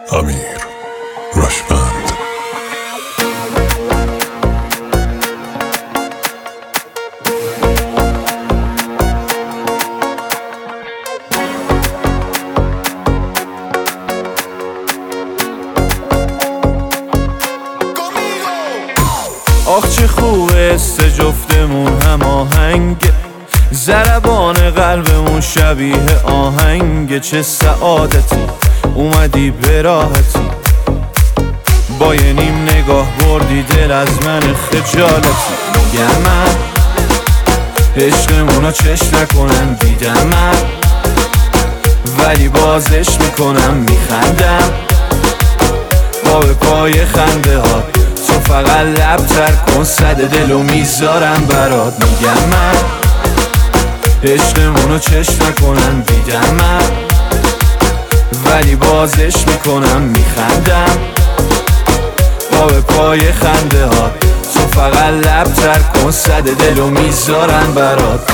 امیر رشمند. آخ چه خوبه سه جفتمون هم آهنگه، ضربان قلبمون شبیه آهنگه. چه سعادتی اومدی به راحتی، با یه نیم نگاه بردی دل از من خجالتی. میگم من عشقمونو چش نکنن دیدم من، ولی بازش میکنم میخندم با به پای خنده ها. تو فقط لب تر کن صد دلو میذارم برات. میگم من عشقمونو چش نکنن دیدم من، ولی بازش میکنم میخندم با به پای خنده ها. تو فقط لب تر کن صد دلو میذارم برات.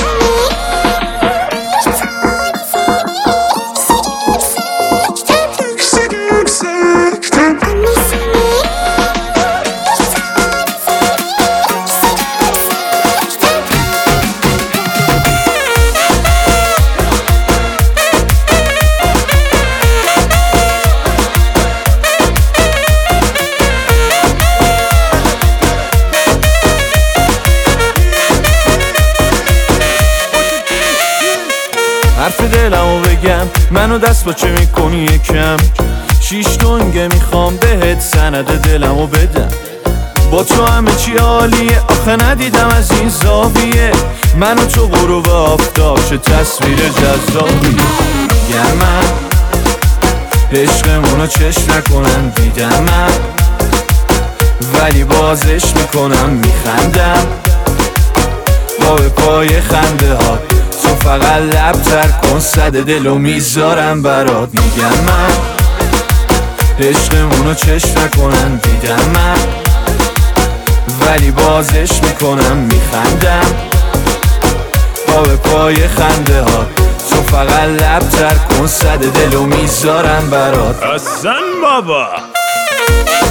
حرف دلمو بگم، منو دست با چه میکنی یکم. 6 تنگه میخوام بهت سند دلمو بدم. با تو همه چی عالیه، آخه ندیدم از این زاویه. منو تو غروب آفتاب چه تصویر جذابیه. میگم من عشقمونو چش نکنن دیدم من، ولی بازش میکنم میخندم با به پای خنده ها. تو فقط لب تر کن صد دلو میذارم برات. میگم من عشقمونو چش نکنن دیدم من، ولی بازش میکنم میخندم با به پای خنده ها. تو فقط لب تر کن صد دلو میذارم برات. حسن بابا